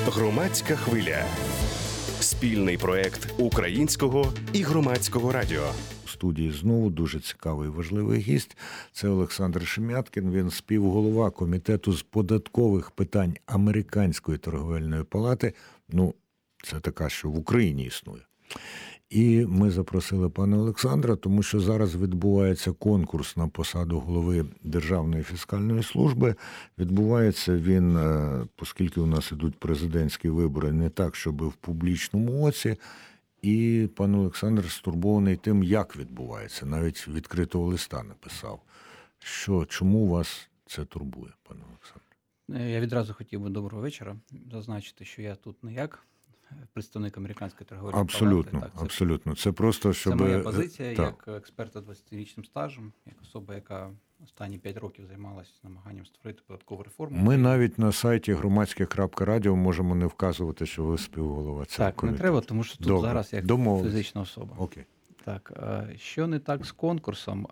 Громадська хвиля. Спільний проект українського і громадського радіо. У студії знову дуже цікавий і важливий гість. Це Олександр Шем'яткін. Він співголова Комітету з податкових питань Американської торговельної палати. Це така, що в Україні існує. І ми запросили пана Олександра, тому що зараз відбувається конкурс на посаду голови Державної фіскальної служби. Відбувається він, оскільки у нас ідуть президентські вибори, не так, щоб в публічному оці. І пан Олександр стурбований тим, як відбувається. Навіть відкритого листа написав. Чому вас це турбує, пане Олександр? Я відразу хотів би доброго вечора зазначити, що я тут не як представник Американської торговельної палати. Абсолютно. Це просто, щоб... Це моя позиція як експерта з 20-річним стажем, як особа, яка останні 5 років займалася намаганням створити податкову реформу. Ми навіть на сайті громадське.радіо можемо не вказувати, що ви співголова цього комітету. Так, не треба, тому що тут зараз як фізична особа. Окей. Так, що не так з конкурсом?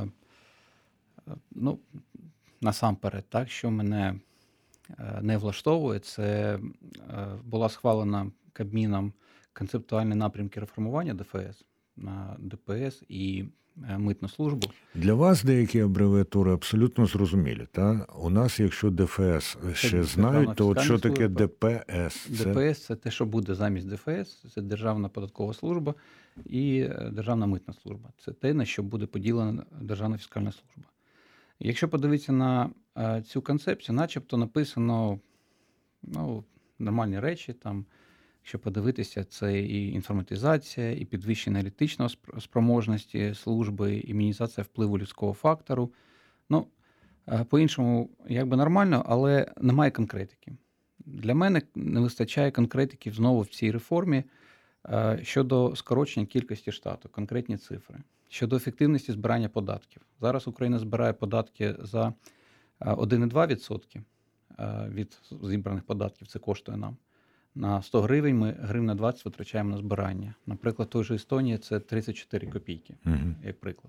Насамперед, так, що мене не влаштовує, це була схвалена Кабміном концептуальні напрямки реформування ДФС на ДПС і митну службу. Для вас деякі абревіатури абсолютно зрозумілі. Та? У нас, якщо ДФС ще знають, то що таке ДПС? ДПС – це те, що буде замість ДФС, це Державна податкова служба і Державна митна служба. Це те, на що буде поділена Державна фіскальна служба. Якщо подивитися на цю концепцію, начебто написано нормальні речі, там, якщо подивитися, це і інформатизація, і підвищення аналітичної спроможності служби, і мінімізація впливу людського фактору. По-іншому, якби нормально, але немає конкретики. Для мене не вистачає конкретики знову в цій реформі щодо скорочення кількості штату, конкретні цифри. Щодо ефективності збирання податків. Зараз Україна збирає податки за 1,2% від зібраних податків, це коштує нам. На 100 гривень ми гривна 20 витрачаємо на збирання. Наприклад, той же Естонії це 34 копійки, як приклад.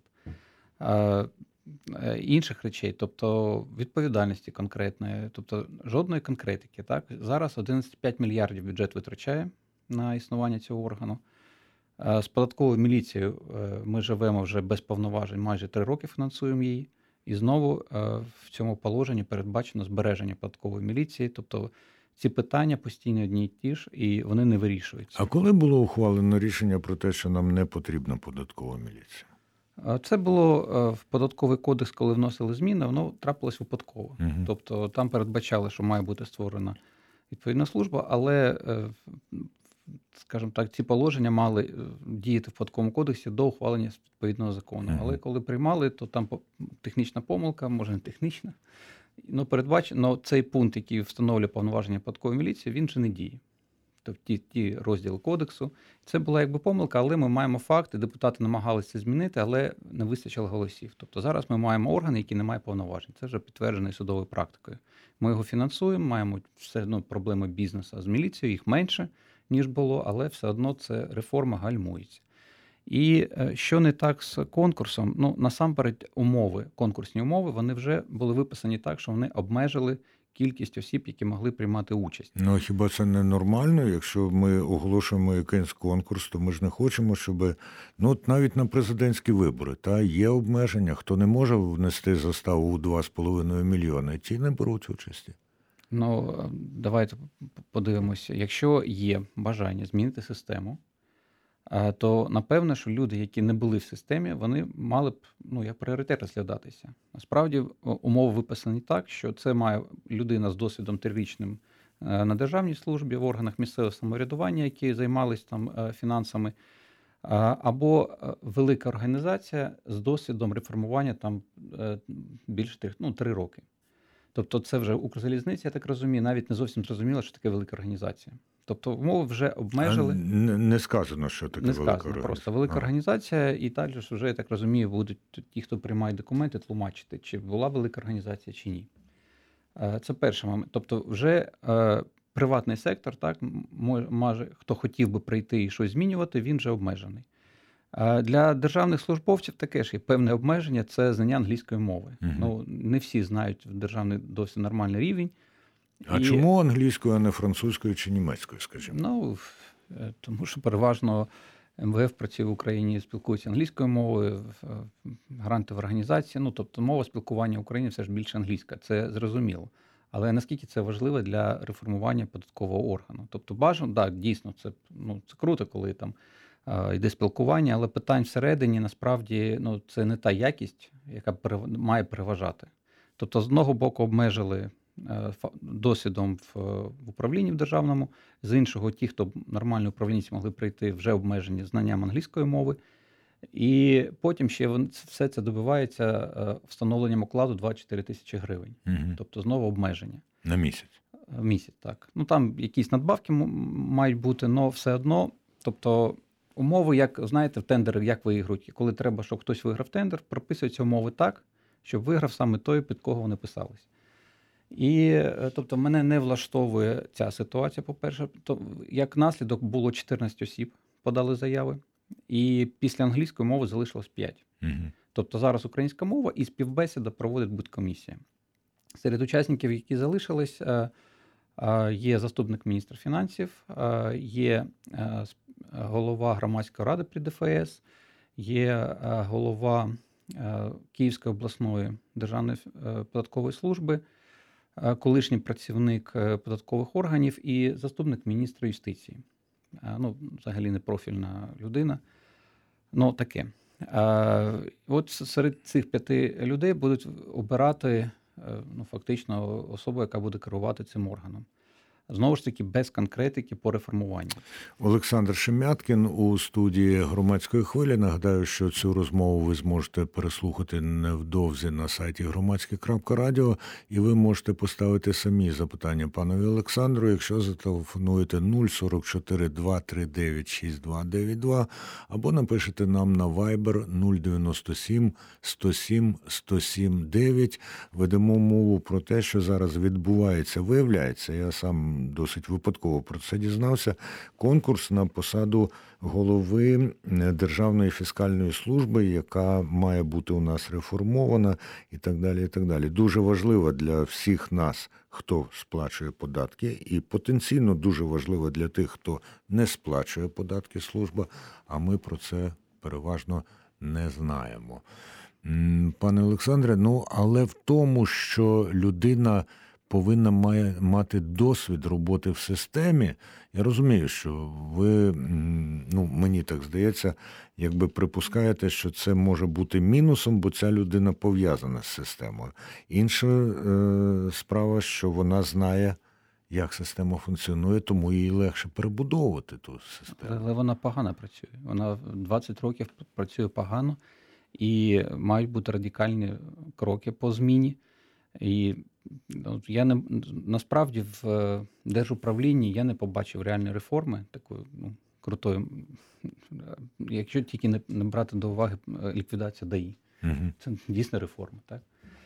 Інших речей, тобто відповідальності конкретної, тобто жодної конкретики. Так? Зараз 11,5 мільярдів бюджет витрачає на існування цього органу. З податковою міліцією ми живемо вже без повноважень, майже 3 роки фінансуємо її. І знову в цьому положенні передбачено збереження податкової міліції, тобто ці питання постійно одні й ті ж, і вони не вирішуються. А коли було ухвалено рішення про те, що нам не потрібна податкова міліція? Це було в Податковий кодекс, коли вносили зміни, воно трапилось випадково. Тобто там передбачали, що має бути створена відповідна служба, але, скажімо так, ці положення мали діяти в Податковому кодексі до ухвалення відповідного закону. Але коли приймали, то там технічна помилка, може не технічна, передбачено цей пункт, який встановлює повноваження податкової міліції, він же не діє. Тобто ті розділи кодексу. Це була якби помилка, але ми маємо факти, депутати намагалися це змінити, але не вистачило голосів. Тобто зараз ми маємо органи, які не мають повноважень. Це вже підтверджено судовою практикою. Ми його фінансуємо, маємо все проблеми бізнесу з міліцією, їх менше, ніж було, але все одно це реформа гальмується. І що не так з конкурсом? Насамперед конкурсні умови, вони вже були виписані так, що вони обмежили кількість осіб, які могли приймати участь. Хіба це не нормально? Якщо ми оголошуємо якийсь конкурс, то ми ж не хочемо, щоб... навіть на президентські вибори, є обмеження. Хто не може внести заставу у 2,5 мільйони, ті не беруть участі. Давайте подивимося. Якщо є бажання змінити систему, то напевно, що люди, які не були в системі, вони мали б як пріоритет розглядатися. Насправді умови виписані так, що це має людина з досвідом 3-річним на державній службі, в органах місцевого самоврядування, які займалися там фінансами, або велика організація з досвідом реформування там більше 3 роки. Тобто це вже Укрзалізниця, я так розумію, навіть не зовсім зрозуміло, що таке велика організація. Тобто умови вже обмежили. Не сказано, що таке велика організація. Не сказано, просто велика організація, і далі ж вже, я так розумію, будуть ті, хто приймають документи, тлумачити, чи була велика організація, чи ні. Це перший момент. Тобто вже приватний сектор, так, може, хто хотів би прийти і щось змінювати, він вже обмежений. Для державних службовців таке ж є певне обмеження – це знання англійської мови. Не всі знають державний досить нормальний рівень. А чому англійською, а не французькою чи німецькою, скажімо? Ну, тому що переважно МВФ працює в Україні, спілкується англійською мовою, гранти в організації. Ну, тобто мова спілкування в Україні все ж більше англійська, це зрозуміло. Але наскільки це важливо для реформування податкового органу? Тобто бажано, так, дійсно, це круто, коли там йде спілкування, але питань всередині, насправді, це не та якість, яка має переважати. Тобто, з одного боку, обмежили досвідом в управлінні в державному, з іншого, ті, хто нормально управлінці могли прийти, вже обмежені знанням англійської мови. І потім ще все це добивається встановленням окладу 24 тисячі гривень. Тобто знову обмеження. На місяць? В місяць, так. Там якісь надбавки мають бути, але все одно. Тобто умови, як, знаєте, в тендери, як виігрують. Коли треба, щоб хтось виграв тендер, прописуються умови так, щоб виграв саме той, під кого вони писались. І, тобто, мене не влаштовує ця ситуація, по-перше. Як наслідок було 14 осіб подали заяви, і після англійської мови залишилось 5. Тобто зараз українська мова і співбесіда проводить будкомісія. Серед учасників, які залишились, є заступник міністра фінансів, є голова громадської ради при ДФС, є голова Київської обласної державної податкової служби, колишній працівник податкових органів і заступник міністра юстиції. Взагалі не профільна людина. Таке. От серед цих 5 людей будуть обирати фактично особу, яка буде керувати цим органом. Знову ж таки, без конкретики по реформуванню. Олександр Шемяткін у студії «Громадської хвилі». Нагадаю, що цю розмову ви зможете переслухати невдовзі на сайті громадське.радіо, і ви можете поставити самі запитання панові Олександру, якщо зателефонуєте 044 239 6292 або напишете нам на Viber 097 107 107 9. Ведемо мову про те, що зараз відбувається. Виявляється, я сам досить випадково про це дізнався, конкурс на посаду голови Державної фіскальної служби, яка має бути у нас реформована і так далі, і так далі. Дуже важливо для всіх нас, хто сплачує податки, і потенційно дуже важливо для тих, хто не сплачує податки служба, а ми про це переважно не знаємо. Пане Олександре, але в тому, що людина повинна мати досвід роботи в системі. Я розумію, що ви, мені так здається, якби припускаєте, що це може бути мінусом, бо ця людина пов'язана з системою. Інша справа, що вона знає, як система функціонує, тому їй легше перебудовувати ту систему. Але вона погано працює. Вона 20 років працює погано, і мають бути радикальні кроки по зміні. І я насправді в держуправлінні я не побачив реальної реформи, такої крутої, якщо тільки не брати до уваги ліквідацію ДАІ. Це дійсно реформа, так?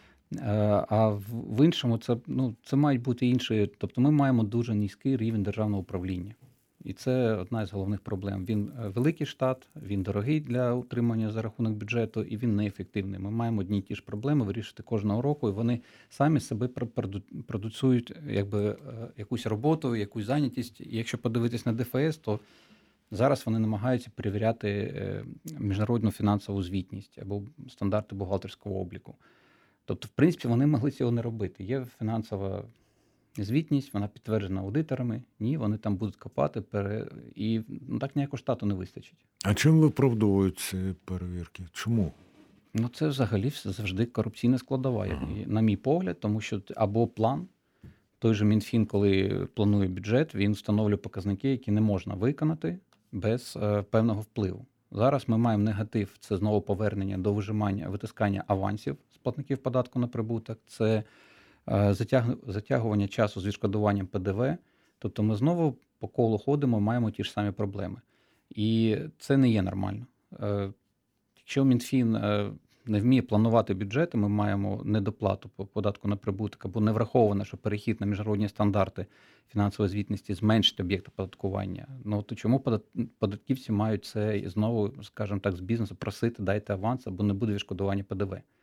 А в іншому це мають бути інші. Тобто ми маємо дуже низький рівень державного управління. І це одна з головних проблем. Він великий штат, він дорогий для утримання за рахунок бюджету, і він неефективний. Ми маємо одні й ті ж проблеми вирішити кожного року, і вони самі себе продуцюють якусь роботу, якусь зайнятість. І якщо подивитись на ДФС, то зараз вони намагаються перевіряти міжнародну фінансову звітність або стандарти бухгалтерського обліку. Тобто, в принципі, вони могли цього не робити. Є фінансова звітність, вона підтверджена аудиторами. Ні, вони там будуть копати, і так ніякого штату не вистачить. А чим виправдовують ці перевірки? Чому? Це взагалі завжди корупційна складова, на мій погляд, тому що або план, той же Мінфін, коли планує бюджет, він встановлює показники, які не можна виконати без певного впливу. Зараз ми маємо негатив, це знову повернення до витискання авансів з платників податку на прибуток, це затягування часу з відшкодуванням ПДВ. Тобто ми знову по колу ходимо, маємо ті ж самі проблеми. І це не є нормально. Якщо Мінфін не вміє планувати бюджети, ми маємо недоплату по податку на прибуток, або не враховано, що перехід на міжнародні стандарти фінансової звітності зменшить об'єкт оподаткування. То чому податківці мають це знову, скажімо так, з бізнесу просити, дайте аванс, або не буде відшкодування ПДВ?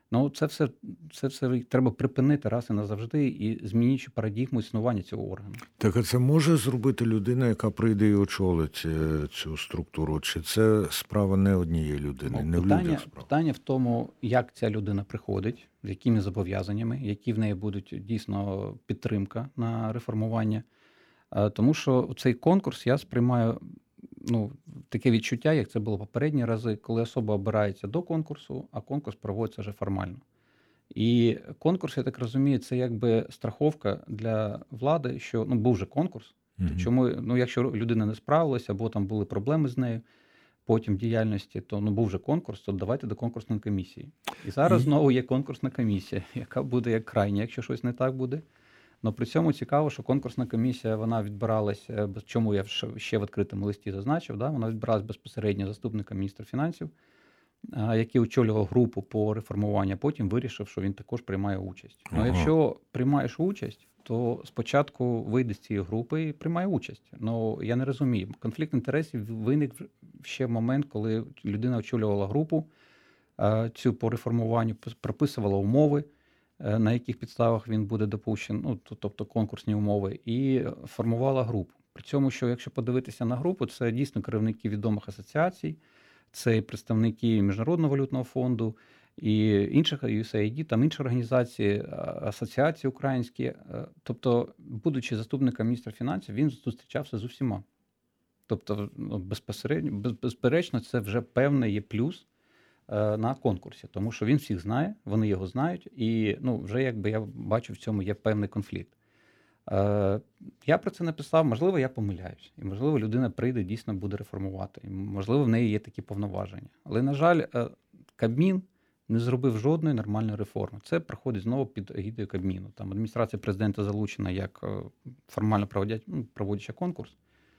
Ну, це все треба припинити раз і назавжди і змінюючи парадигму існування цього органу. Так, а це може зробити людина, яка прийде і очолить цю структуру? Чи це справа не однієї людини, не в людях справа? Питання в тому, як ця людина приходить, з якими зобов'язаннями, які в неї будуть дійсно підтримка на реформування. Тому що цей конкурс я сприймаю таке відчуття, як це було попередні рази, коли особа обирається до конкурсу, а конкурс проводиться вже формально. І конкурс, я так розумію, це якби страховка для влади, що був же конкурс. Чому, якщо людина не справилася, або там були проблеми з нею потім в діяльності, то був же конкурс, то давайте до конкурсної комісії. І зараз знову є конкурсна комісія, яка буде як крайня, якщо щось не так буде. Но при цьому цікаво, що конкурсна комісія, вона відбиралася, чому я ще в відкритому листі зазначив, вона відбиралася безпосередньо заступником міністра фінансів, який очолював групу по реформуванню, а потім вирішив, що він також приймає участь. Ну, якщо приймаєш участь, то спочатку вийде з цієї групи і приймає участь. Ну, я не розумію. Конфлікт інтересів виник ще в момент, коли людина очолювала групу цю по реформуванню, прописувала умови, на яких підставах він буде допущений, тобто конкурсні умови, і формувала групу. При цьому, що якщо подивитися на групу, це дійсно керівники відомих асоціацій, це і представники Міжнародного валютного фонду, і інших USAID, там інші організації, асоціації українські. Тобто, будучи заступником міністра фінансів, він зустрічався з усіма. Тобто, безперечно, це вже певний є плюс на конкурсі, тому що він всіх знає, вони його знають, і вже якби я бачу, в цьому є певний конфлікт. Я про це написав, можливо, я помиляюсь, і можливо, людина прийде, дійсно буде реформувати, і можливо, в неї є такі повноваження. Але, на жаль, Кабмін не зробив жодної нормальної реформи. Це проходить знову під егідою Кабміну. Там адміністрація президента залучена як формально проводяча конкурс,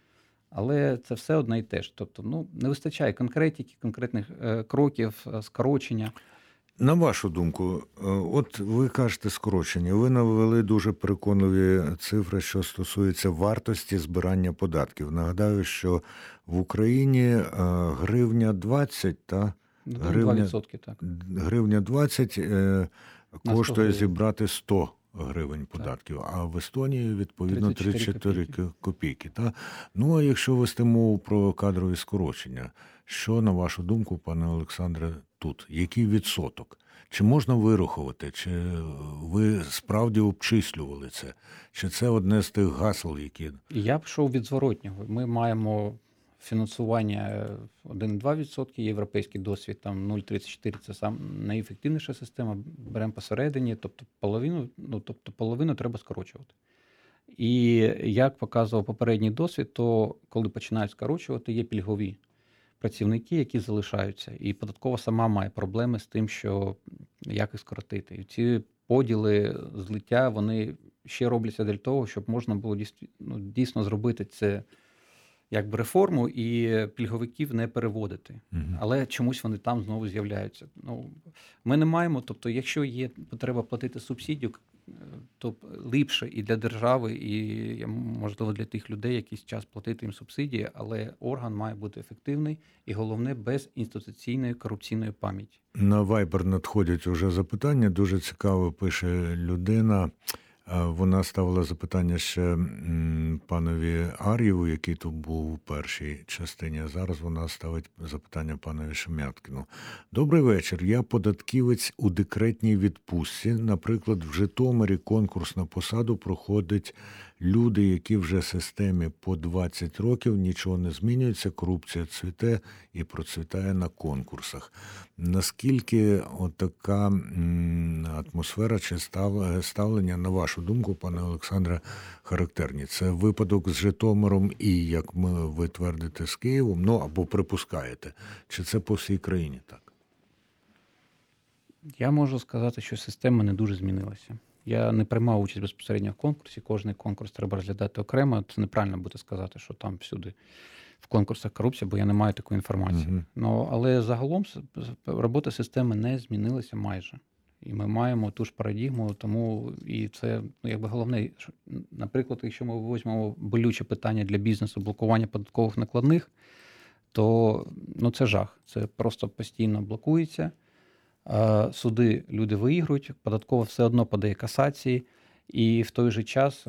але це все одне і те ж. Тобто, не вистачає конкретики, конкретних кроків, скорочення. На вашу думку, от ви кажете скорочення, ви навели дуже переконливі цифри, що стосуються вартості збирання податків. Нагадаю, що в Україні гривня 20, та? 2%, так. Гривня 20 коштує зібрати 100 гривень податків, так. А в Естонії, відповідно, 34 копійки. Та? Ну, а якщо вести мову про кадрові скорочення, що, на вашу думку, пане Олександре, тут? Який відсоток? Чи можна вирахувати? Чи ви справді обчислювали це? Чи це одне з тих гасел, які... Я пішов від зворотнього. Ми маємо фінансування 1,2%, європейський досвід, там 0,34 – це сам найефективніша система, беремо посередині, тобто половину треба скорочувати. І як показував попередній досвід, то коли починають скорочувати, є пільгові працівники, які залишаються, і податкова сама має проблеми з тим, що як їх скоротити. І ці поділи, злиття, вони ще робляться для того, щоб можна було дійсно зробити це якби реформу і пільговиків не переводити. Але чомусь вони там знову з'являються. Ми не маємо, тобто якщо є потреба платити субсидію, то ліпше і для держави, і, можливо, для тих людей якийсь час платити їм субсидії, але орган має бути ефективний і, головне, без інституційної корупційної пам'яті. На Viber надходять уже запитання. Дуже цікаво пише людина. Вона ставила запитання ще панові Ар'єву, який тут був у першій частині, а зараз вона ставить запитання панові Шем'яткіну. Добрий вечір. Я податківець у декретній відпустці. Наприклад, в Житомирі конкурс на посаду проходить люди, які вже в системі по 20 років, нічого не змінюється, корупція цвіте і процвітає на конкурсах. Наскільки отака атмосфера чи ставлення, на вашу думку, пане Олександре, характерні? Це випадок з Житомиром і, як ви твердите, з Києвом, або припускаєте? Чи це по всій країні так? Я можу сказати, що система не дуже змінилася. Я не приймав участь безпосередньо в конкурсі. Кожний конкурс треба розглядати окремо. Це неправильно буде сказати, що там всюди в конкурсах корупція, бо я не маю такої інформації. Але загалом робота системи не змінилася майже. І ми маємо ту ж парадигму, тому і це якби головне. Наприклад, якщо ми візьмемо болюче питання для бізнесу блокування податкових накладних, то це жах. Це просто постійно блокується. Суди люди виігрують, податкова все одно подає касації, і в той же час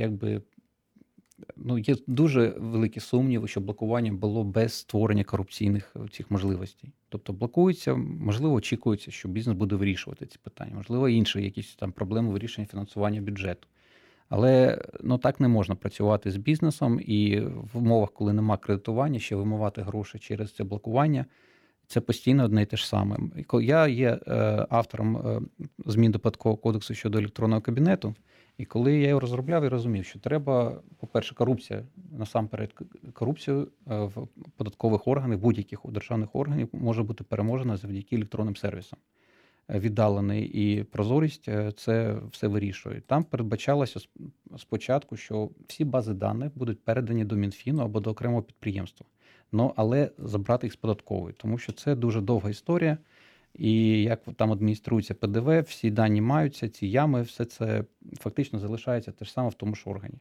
є дуже великі сумніви, що блокування було без створення корупційних цих можливостей. Тобто блокується, можливо, очікується, що бізнес буде вирішувати ці питання, можливо, інші якісь там проблеми вирішення фінансування бюджету. Але так не можна працювати з бізнесом, і в умовах, коли нема кредитування, ще вимивати гроші через це блокування, це постійно одне і те ж саме. Я є автором змін до Податкового кодексу щодо електронного кабінету, і коли я його розробляв, я розумів, що треба, по-перше, корупція, насамперед, корупцію в податкових органах, будь-яких державних органів може бути переможена завдяки електронним сервісам. Віддалений і прозорість це все вирішує. Там передбачалося спочатку, що всі бази даних будуть передані до Мінфіну або до окремого підприємства, але забрати їх з податкової, тому що це дуже довга історія, і як там адмініструється ПДВ, всі дані маються, ці ями, все це фактично залишається те ж саме в тому ж органі.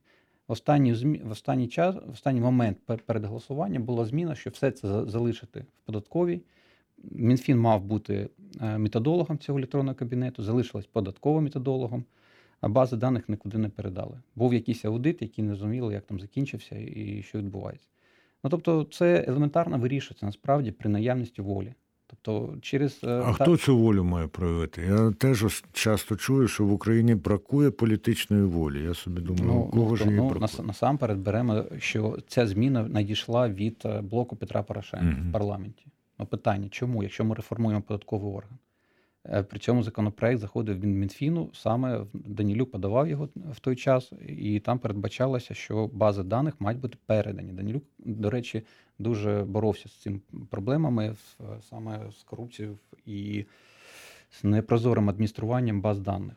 В останній момент перед голосуванням була зміна, що все це залишити в податковій. Мінфін мав бути методологом цього електронного кабінету, залишилась податковим методологом, а бази даних нікуди не передали. Був якийсь аудит, який не розуміли, як там закінчився і що відбувається. Тобто це елементарно вирішується насправді при наявності волі. Тобто хто цю волю має проявити? Я теж часто чую, що в Україні бракує політичної волі. Я собі думаю, у кого ж її бракує? Насамперед беремо, що ця зміна надійшла від блоку Петра Порошенка в парламенті. Питання, чому, якщо ми реформуємо податковий орган? При цьому законопроект заходив від Мінфіну, саме Данилюк подавав його в той час, і там передбачалося, що бази даних мають бути передані. Данилюк, до речі, дуже боровся з цими проблемами, саме з корупцією і з непрозорим адмініструванням баз даних.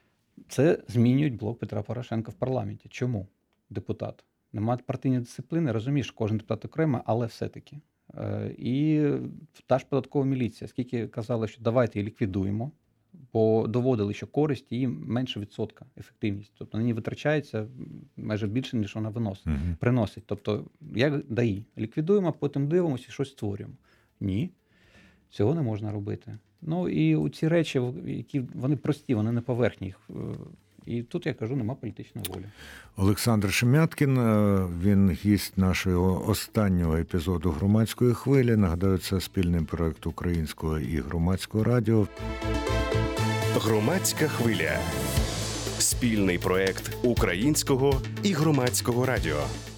Це змінюють блок Петра Порошенка в парламенті. Чому? Депутат. Немає партійної дисципліни, розумієш, кожен депутат окремо, але все-таки. І та ж податкова міліція, скільки казали, що давайте її ліквідуємо, бо доводили, що користь її менше відсотка, ефективність. Тобто на неї витрачається майже більше, ніж вона приносить. Тобто, як ДАІ, ліквідуємо, потім дивимося і щось створюємо. Ні, цього не можна робити. І ці речі, які вони прості, вони не поверхні. І тут, я кажу, нема політичної волі. Олександр Шемяткін, він гість нашого останнього епізоду «Громадської хвилі». Нагадаю, це спільний проект Українського і Громадського радіо. «Громадська хвиля» – спільний проект Українського і Громадського радіо.